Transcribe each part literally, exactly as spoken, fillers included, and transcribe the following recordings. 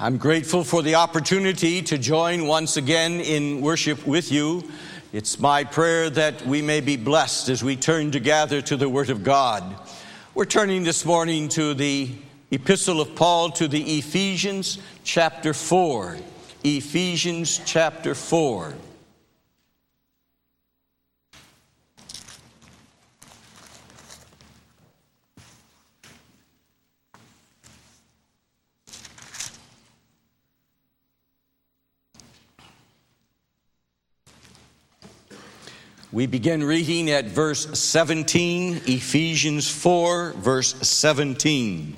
I'm grateful for the opportunity to join once again in worship with you. It's my prayer that we may be blessed as we turn to gather to the Word of God. We're turning this morning to the Epistle of Paul to the Ephesians chapter four. Ephesians chapter four. We begin reading at verse seventeen, Ephesians four, verse seventeen.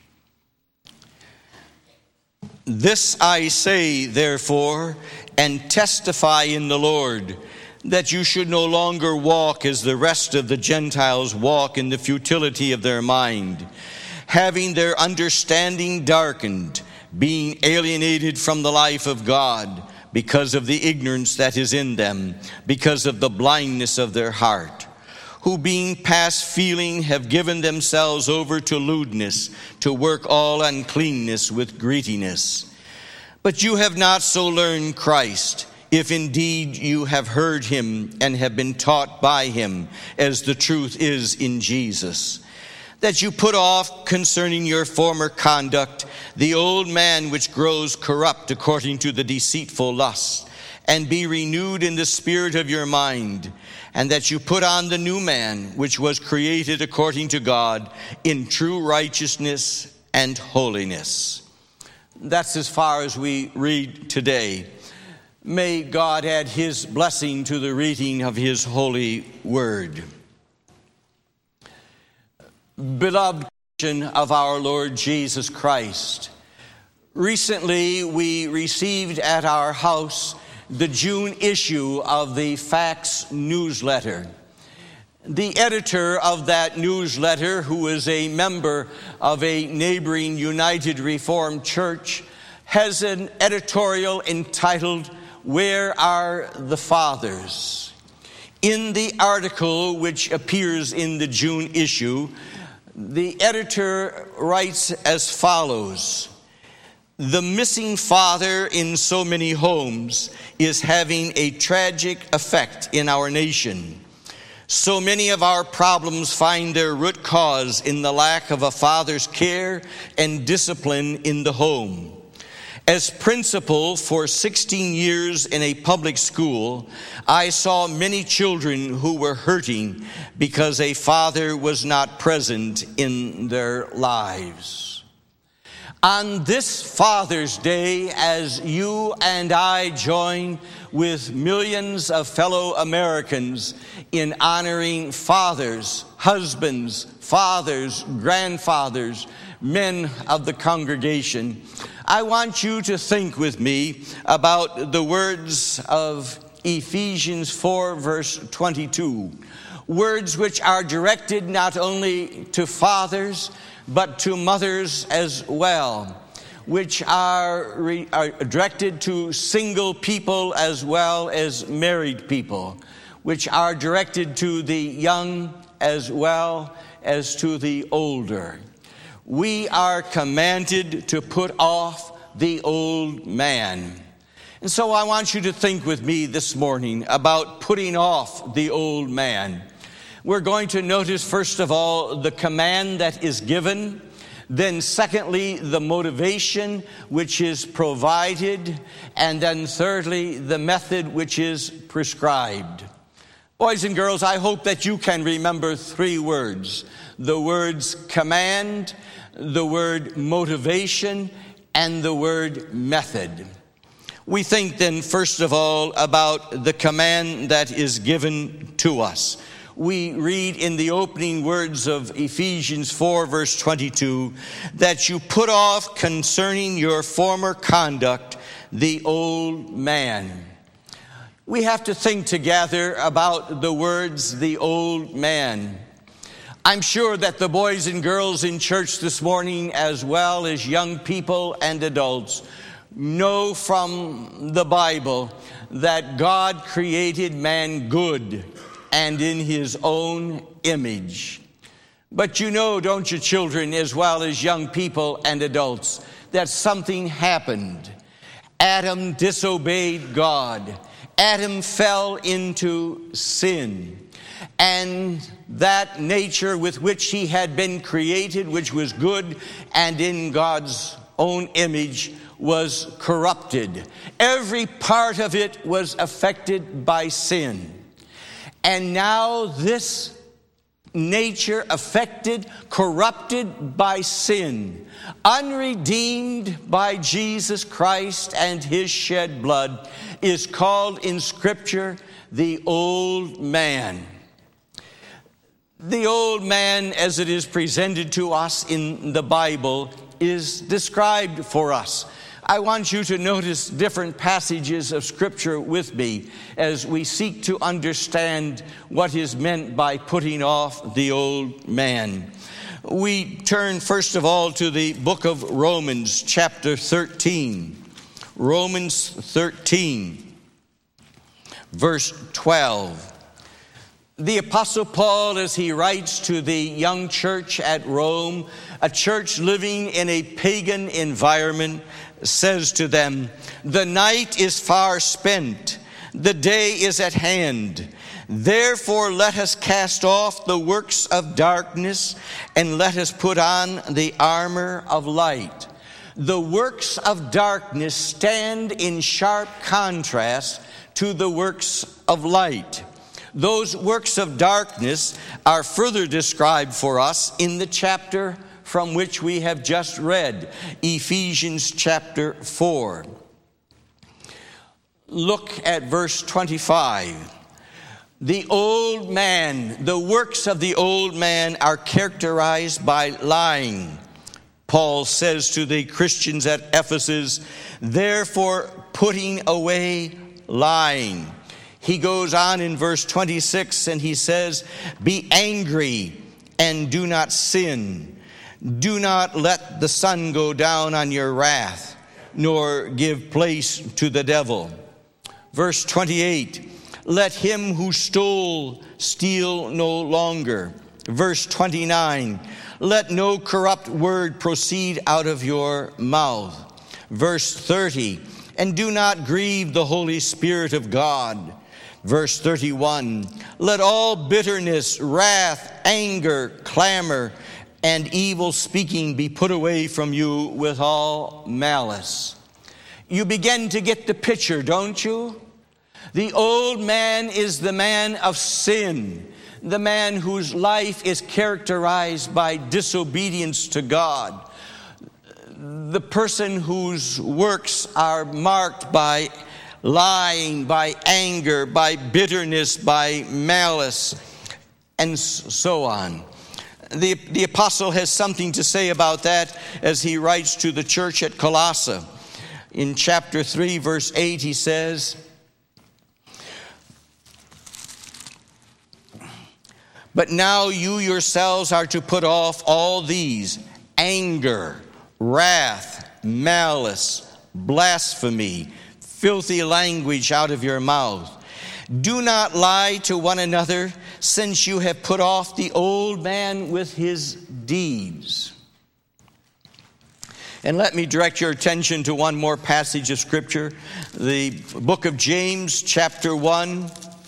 This I say, therefore, and testify in the Lord, that you should no longer walk as the rest of the Gentiles walk in the futility of their mind, having their understanding darkened, being alienated from the life of God, because of the ignorance that is in them, because of the blindness of their heart, who being past feeling have given themselves over to lewdness, to work all uncleanness with greediness. But you have not so learned Christ, if indeed you have heard him and have been taught by him, as the truth is in Jesus, that you put off concerning your former conduct the old man which grows corrupt according to the deceitful lusts, and be renewed in the spirit of your mind, and that you put on the new man which was created according to God in true righteousness and holiness. That's as far as we read today. May God add his blessing to the reading of his holy word. Beloved of our Lord Jesus Christ, recently we received at our house the June issue of the Facts newsletter. The editor of that newsletter, who is a member of a neighboring United Reformed Church, has an editorial entitled, "Where Are the Fathers?" In the article which appears in the June issue, the editor writes as follows: "The missing father in so many homes is having a tragic effect in our nation. So many of our problems find their root cause in the lack of a father's care and discipline in the home. As principal for sixteen years in a public school, I saw many children who were hurting because a father was not present in their lives." On this Father's Day, as you and I join with millions of fellow Americans in honoring fathers, husbands, fathers, grandfathers, men of the congregation, I want you to think with me about the words of Ephesians four, verse twenty-two. Words which are directed not only to fathers, but to mothers as well, which are, re, are directed to single people as well as married people, which are directed to the young as well as to the older. We are commanded to put off the old man. And so I want you to think with me this morning about putting off the old man. We're going to notice, first of all, the command that is given. Then secondly, the motivation which is provided. And then thirdly, the method which is prescribed. Boys and girls, I hope that you can remember three words. The words command, the word motivation, and the word method. We think then, first of all, about the command that is given to us. We read in the opening words of Ephesians four, verse twenty-two, that you put off concerning your former conduct the old man. We have to think together about the words, the old man. I'm sure that the boys and girls in church this morning, as well as young people and adults, know from the Bible that God created man good and in his own image. But you know, don't you, children, as well as young people and adults, that something happened. Adam disobeyed God. Adam fell into sin. And that nature with which he had been created, which was good and in God's own image, was corrupted. Every part of it was affected by sin. And now this nature affected, corrupted by sin, unredeemed by Jesus Christ and his shed blood, is called in Scripture the old man. The old man, as it is presented to us in the Bible, is described for us. I want you to notice different passages of Scripture with me as we seek to understand what is meant by putting off the old man. We turn first of all to the book of Romans, chapter thirteen. Romans thirteen, verse twelve. The Apostle Paul, as he writes to the young church at Rome, a church living in a pagan environment, says to them, "The night is far spent, the day is at hand. Therefore let us cast off the works of darkness, and let us put on the armor of light." The works of darkness stand in sharp contrast to the works of light. Those works of darkness are further described for us in the chapter from which we have just read, Ephesians chapter four. Look at verse twenty-five. The old man, the works of the old man are characterized by lying. Paul says to the Christians at Ephesus, "Therefore putting away lying." He goes on in verse twenty-six and he says, "Be angry and do not sin. Do not let the sun go down on your wrath, nor give place to the devil." Verse twenty-eight, "Let him who stole steal no longer." Verse twenty-nine, "Let no corrupt word proceed out of your mouth." Verse thirty, "And do not grieve the Holy Spirit of God." Verse thirty-one, "Let all bitterness, wrath, anger, clamor, and evil speaking be put away from you with all malice." You begin to get the picture, don't you? The old man is the man of sin, the man whose life is characterized by disobedience to God, the person whose works are marked by lying, by anger, by bitterness, by malice, and so on. The, the apostle has something to say about that as he writes to the church at Colossae. In chapter three, verse eight, he says, "But now you yourselves are to put off all these: anger, wrath, malice, blasphemy, filthy language out of your mouth. Do not lie to one another, since you have put off the old man with his deeds." And let me direct your attention to one more passage of Scripture, the book of James, chapter one.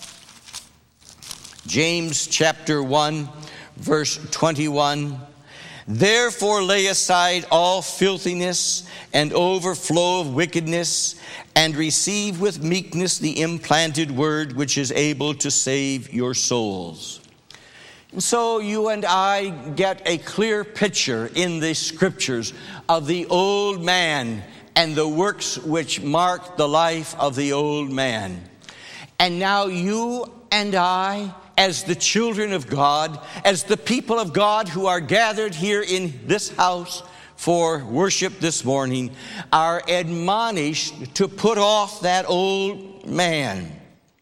James, chapter one, verse twenty-one. "Therefore lay aside all filthiness and overflow of wickedness, and receive with meekness the implanted word, which is able to save your souls." And so you and I get a clear picture in the Scriptures of the old man and the works which mark the life of the old man. And now you and I, as the children of God, as the people of God who are gathered here in this house for worship this morning, are admonished to put off that old man.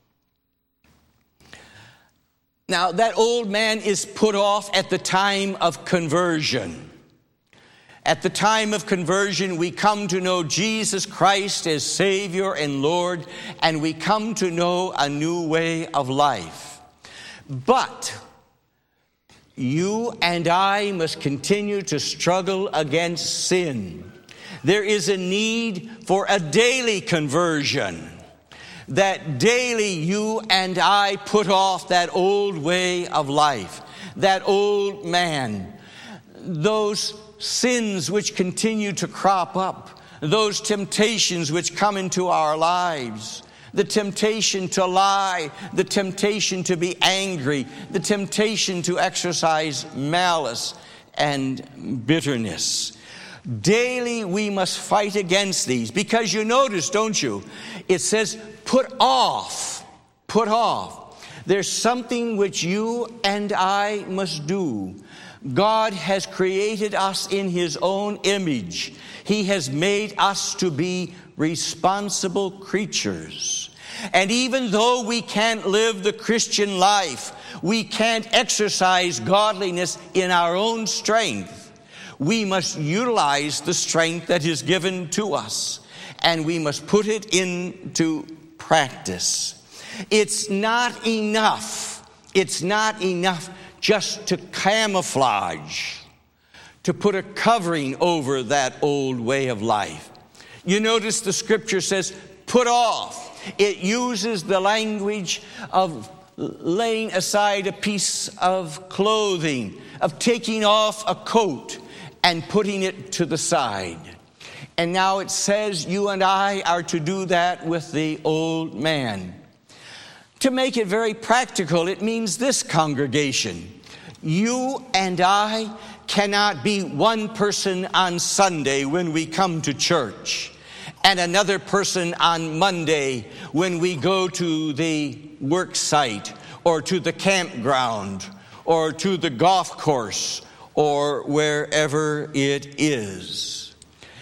Now, that old man is put off at the time of conversion. At the time of conversion, we come to know Jesus Christ as Savior and Lord, and we come to know a new way of life. But you and I must continue to struggle against sin. There is a need for a daily conversion, that daily you and I put off that old way of life, that old man, those sins which continue to crop up, those temptations which come into our lives, the temptation to lie, the temptation to be angry, the temptation to exercise malice and bitterness. Daily we must fight against these, because you notice, don't you? It says, put off, put off. There's something which you and I must do. God has created us in His own image. He has made us to be responsible creatures. And even though we can't live the Christian life, we can't exercise godliness in our own strength, we must utilize the strength that is given to us, and we must put it into practice. It's not enough. It's not enough just to camouflage, to put a covering over that old way of life. You notice the scripture says, put off. It uses the language of laying aside a piece of clothing, of taking off a coat and putting it to the side. And now it says you and I are to do that with the old man. To make it very practical, it means this, congregation. You and I cannot be one person on Sunday when we come to church, and another person on Monday when we go to the work site or to the campground or to the golf course or wherever it is.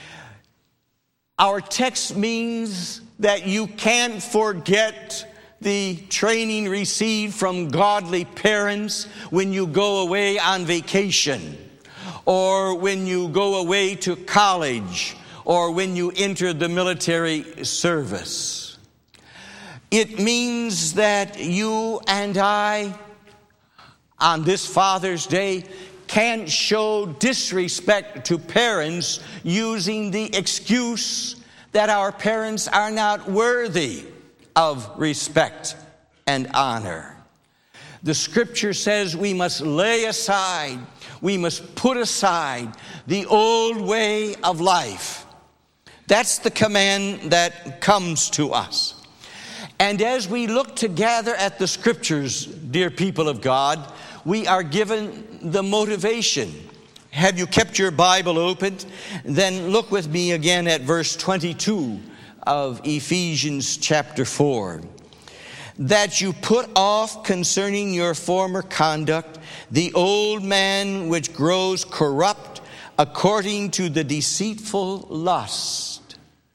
Our text means that you can't forget the training received from godly parents when you go away on vacation, or when you go away to college, or when you enter the military service. It means that you and I, on this Father's Day, can't show disrespect to parents using the excuse that our parents are not worthy of respect and honor. The scripture says we must lay aside, we must put aside the old way of life. That's the command that comes to us. And as we look together at the scriptures, dear people of God, we are given the motivation. Have you kept your Bible open? Then look with me again at verse twenty-two of Ephesians chapter four. That you put off concerning your former conduct the old man which grows corrupt according to the deceitful lust.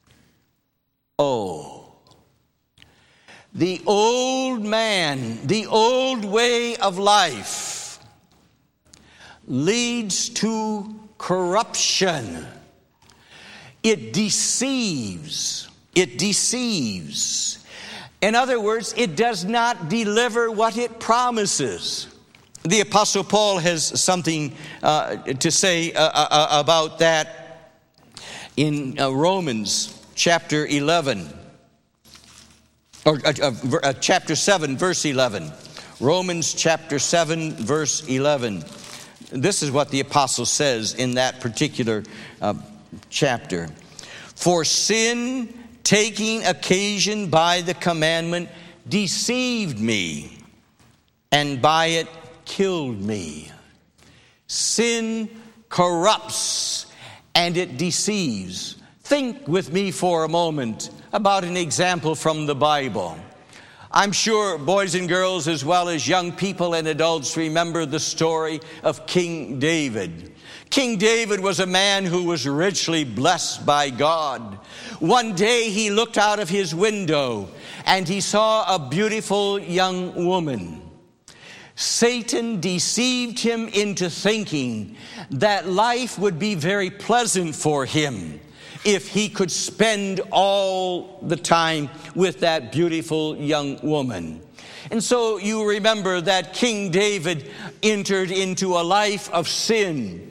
Oh, the old man, the old way of life leads to corruption. It deceives. It deceives. In other words, it does not deliver what it promises. The Apostle Paul has something uh, to say uh, uh, about that in uh, Romans chapter eleven, or uh, uh, chapter seven, verse eleven. Romans chapter seven, verse eleven. This is what the apostle says in that particular uh, chapter. For sin, taking occasion by the commandment, deceived me, and by it killed me. Sin corrupts and it deceives. Think with me for a moment about an example from the Bible. I'm sure boys and girls as well as young people and adults remember the story of King David. King David was a man who was richly blessed by God. One day he looked out of his window and he saw a beautiful young woman. Satan deceived him into thinking that life would be very pleasant for him if he could spend all the time with that beautiful young woman. And so you remember that King David entered into a life of sin.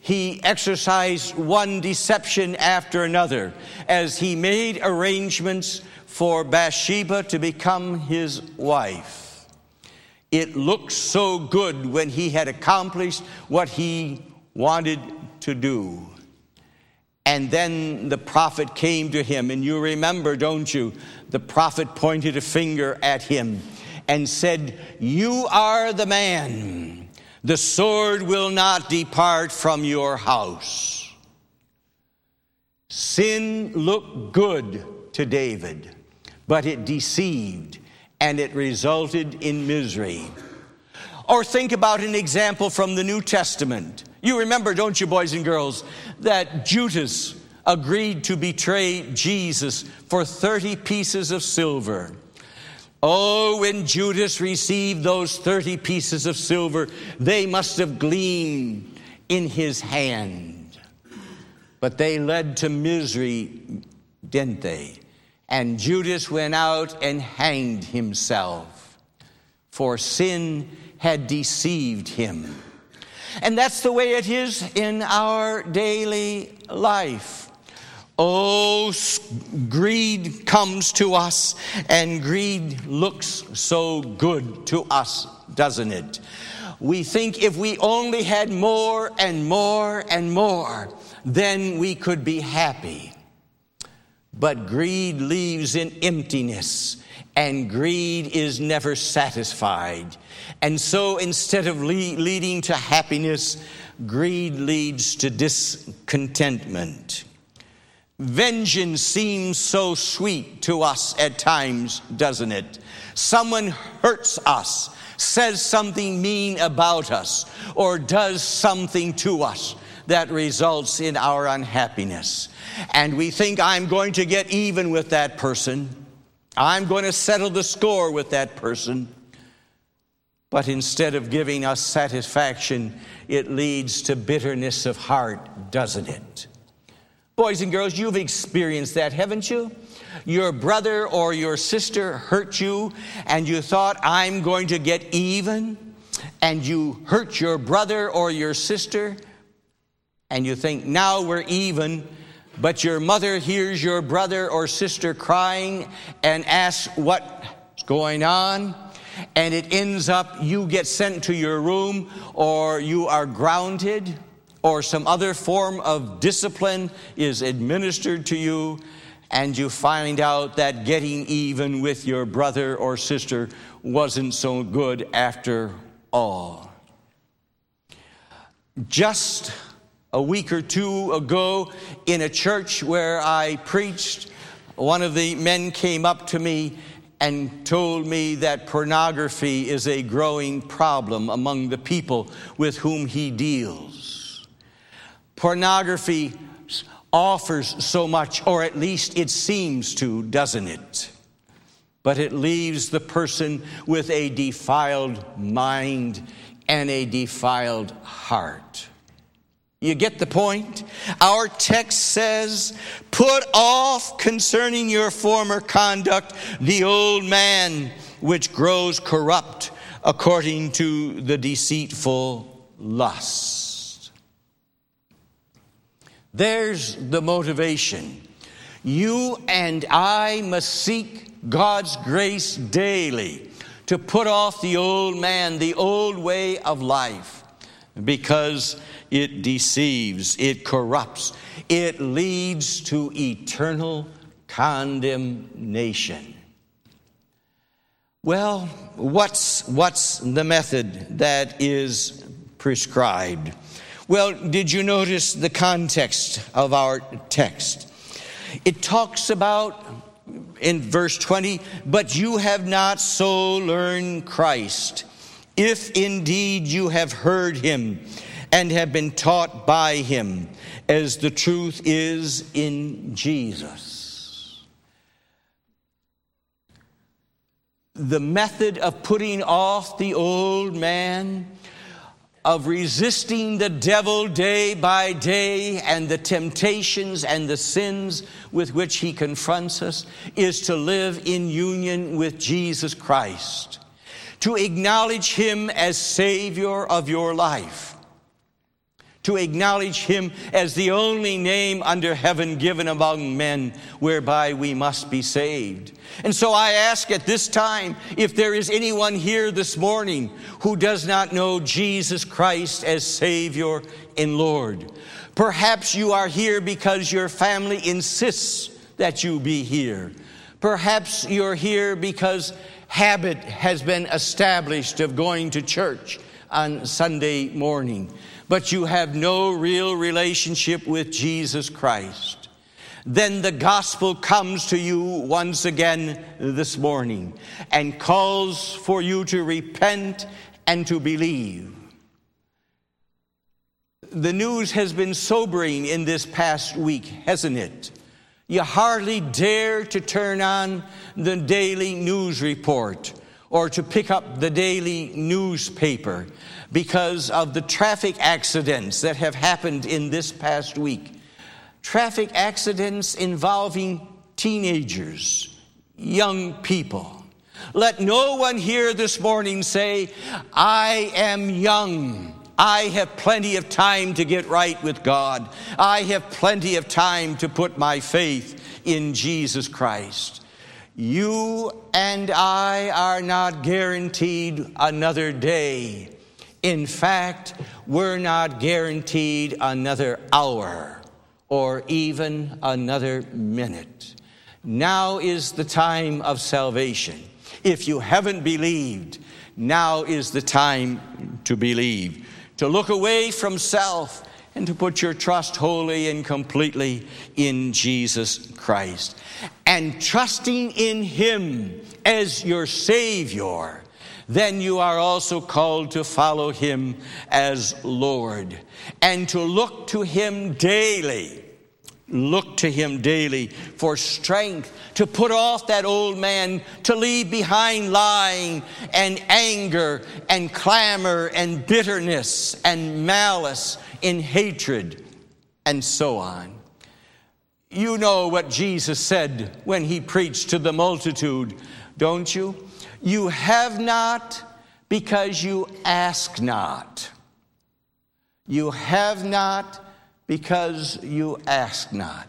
he exercised one deception after another as he made arrangements for Bathsheba to become his wife. It looked so good when he had accomplished what he wanted to do. And then the prophet came to him, and you remember, don't you? The prophet pointed a finger at him and said, "You are the man. The sword will not depart from your house." Sin looked good to David, but it deceived, and it resulted in misery. Or think about an example from the New Testament. You remember, don't you, boys and girls, that Judas agreed to betray Jesus for thirty pieces of silver. Oh, when Judas received those thirty pieces of silver, they must have gleamed in his hand. But they led to misery, didn't they? And Judas went out and hanged himself, for sin had deceived him. And that's the way it is in our daily life. Oh, greed comes to us, and greed looks so good to us, doesn't it? We think if we only had more and more and more, then we could be happy. But greed leaves in emptiness, and greed is never satisfied. And so instead of le- leading to happiness, greed leads to discontentment. Vengeance seems so sweet to us at times, doesn't it? Someone hurts us, says something mean about us, or does something to us that results in our unhappiness. And we think, I'm going to get even with that person. I'm going to settle the score with that person. But instead of giving us satisfaction, it leads to bitterness of heart, doesn't it? Boys and girls, you've experienced that, haven't you? Your brother or your sister hurt you, and you thought, I'm going to get even, and you hurt your brother or your sister, and you think, now we're even, but your mother hears your brother or sister crying and asks what's going on, and it ends up you get sent to your room, or you are grounded, or some other form of discipline is administered to you, and you find out that getting even with your brother or sister wasn't so good after all. Just a week or two ago, in a church where I preached, one of the men came up to me and told me that pornography is a growing problem among the people with whom he deals. Pornography offers so much, or at least it seems to, doesn't it? But it leaves the person with a defiled mind and a defiled heart. You get the point? Our text says, put off concerning your former conduct the old man which grows corrupt according to the deceitful lust. There's the motivation. You and I must seek God's grace daily to put off the old man, the old way of life, because it deceives, it corrupts, it leads to eternal condemnation. Well, what's, what's the method that is prescribed? Well, did you notice the context of our text? It talks about, in verse twenty, but you have not so learned Christ, if indeed you have heard him and have been taught by him, as the truth is in Jesus. The method of putting off the old man, of resisting the devil day by day and the temptations and the sins with which he confronts us, is to live in union with Jesus Christ, to acknowledge him as Savior of your life, to acknowledge him as the only name under heaven given among men whereby we must be saved. And so I ask at this time, if there is anyone here this morning who does not know Jesus Christ as Savior and Lord. Perhaps you are here because your family insists that you be here. Perhaps you're here because habit has been established of going to church on Sunday morning, but you have no real relationship with Jesus Christ. Then the gospel comes to you once again this morning and calls for you to repent and to believe. The news has been sobering in this past week, hasn't it? You hardly dare to turn on the daily news report or to pick up the daily newspaper because of the traffic accidents that have happened in this past week. Traffic accidents involving teenagers, young people. Let no one here this morning say, I am young. I have plenty of time to get right with God. I have plenty of time to put my faith in Jesus Christ. You and I are not guaranteed another day. In fact, we're not guaranteed another hour or even another minute. Now is the time of salvation. If you haven't believed, now is the time to believe. To look away from self and to put your trust wholly and completely in Jesus Christ. And trusting in him as your Savior, then you are also called to follow him as Lord and to look to him daily. Look to him daily for strength to put off that old man, to leave behind lying and anger and clamor and bitterness and malice and hatred and so on. You know what Jesus said when he preached to the multitude, don't you? You have not because you ask not. You have not because you ask not.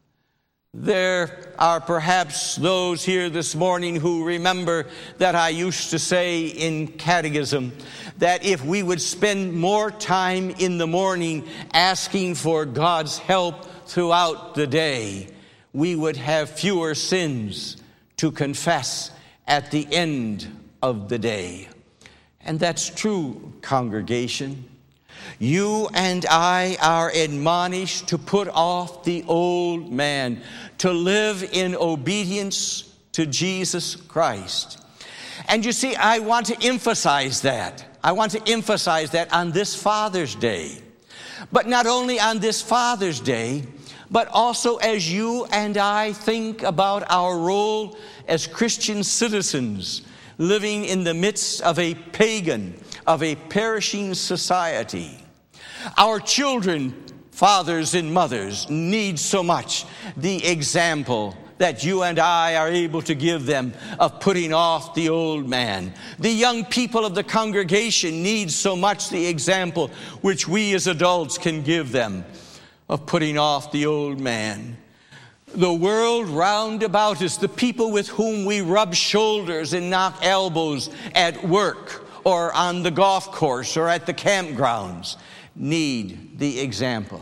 There are perhaps those here this morning who remember that I used to say in catechism that if we would spend more time in the morning asking for God's help throughout the day, we would have fewer sins to confess at the end of the day. And that's true, congregation. You and I are admonished to put off the old man, to live in obedience to Jesus Christ. And you see, I want to emphasize that. I want to emphasize that on this Father's Day. But not only on this Father's Day, but also as you and I think about our role as Christian citizens living in the midst of a pagan, of a perishing society. Our children, fathers and mothers, need so much the example that you and I are able to give them of putting off the old man. The young people of the congregation need so much the example which we as adults can give them of putting off the old man. The world round about us, the people with whom we rub shoulders and knock elbows at work or on the golf course or at the campgrounds, need the example.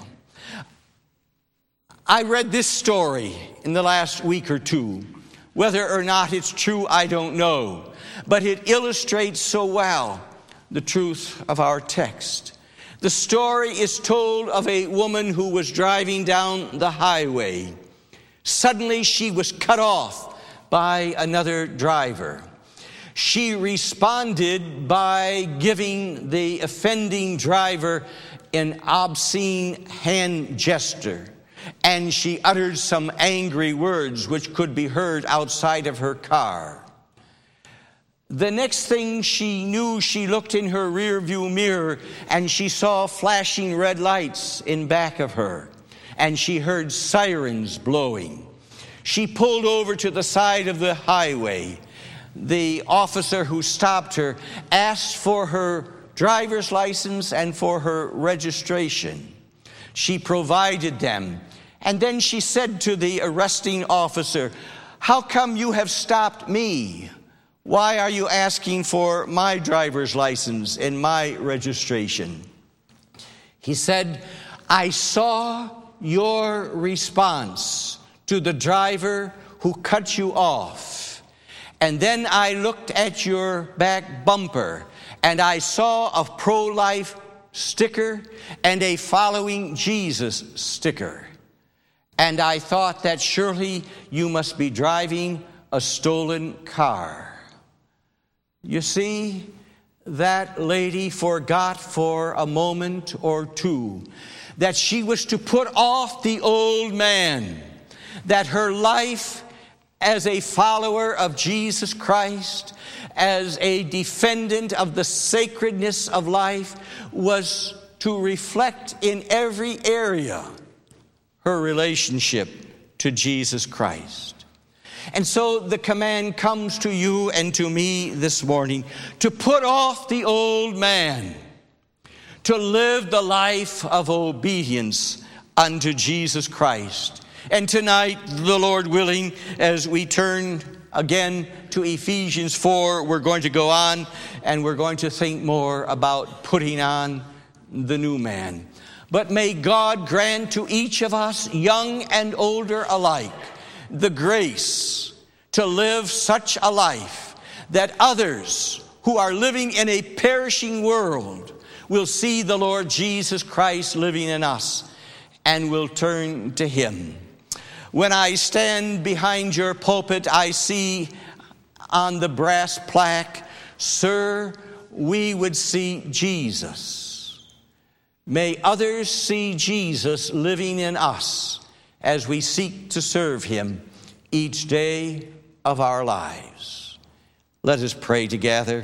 I read this story in the last week or two. Whether or not it's true, I don't know. But it illustrates so well the truth of our text. The story is told of a woman who was driving down the highway. Suddenly she was cut off by another driver. She responded by giving the offending driver an obscene hand gesture, and she uttered some angry words which could be heard outside of her car. The next thing she knew, she looked in her rearview mirror and she saw flashing red lights in back of her, and she heard sirens blowing. She pulled over to the side of the highway. The officer who stopped her asked for her driver's license and for her registration. She provided them. And then she said to the arresting officer, "How come you have stopped me? Why are you asking for my driver's license and my registration?" He said, "I saw your response to the driver who cut you off. And then I looked at your back bumper and I saw a pro-life sticker and a following Jesus sticker. And I thought that surely you must be driving a stolen car." You see, that lady forgot for a moment or two that she was to put off the old man, that her life as a follower of Jesus Christ, as a defendant of the sacredness of life, was to reflect in every area her relationship to Jesus Christ. And so the command comes to you and to me this morning to put off the old man, to live the life of obedience unto Jesus Christ. And tonight, the Lord willing, as we turn again to Ephesians four, we're going to go on and we're going to think more about putting on the new man. But may God grant to each of us, young and older alike, the grace to live such a life that others who are living in a perishing world will see the Lord Jesus Christ living in us and will turn to Him. When I stand behind your pulpit, I see on the brass plaque, "Sir, we would see Jesus." May others see Jesus living in us as we seek to serve Him each day of our lives. Let us pray together.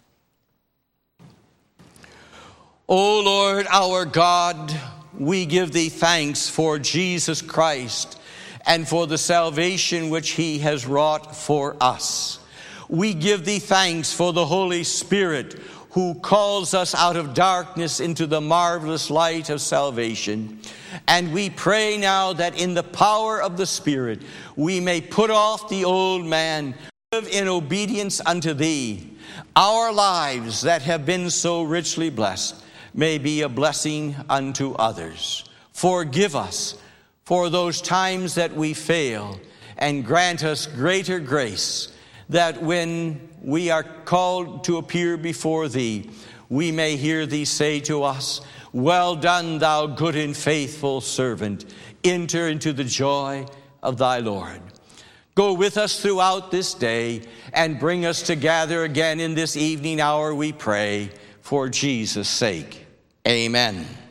O Lord, our God, we give Thee thanks for Jesus Christ and for the salvation which He has wrought for us. We give Thee thanks for the Holy Spirit who calls us out of darkness into the marvelous light of salvation. And we pray now that in the power of the Spirit we may put off the old man, live in obedience unto Thee. Our lives that have been so richly blessed may be a blessing unto others. Forgive us for those times that we fail, and grant us greater grace, that when we are called to appear before Thee, we may hear Thee say to us, "Well done, thou good and faithful servant. Enter into the joy of thy Lord." Go with us throughout this day and bring us together again in this evening hour, we pray, for Jesus' sake. Amen.